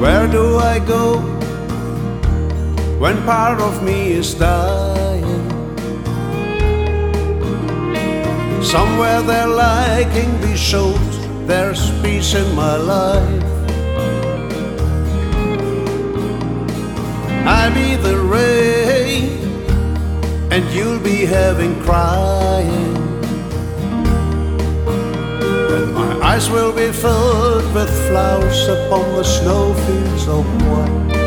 Where do I go when part of me is dying? Somewhere their liking be showed, there's peace in my life. I be the rain, and you'll be having crying. And my eyes will be filled with flowers upon the snowfields of white.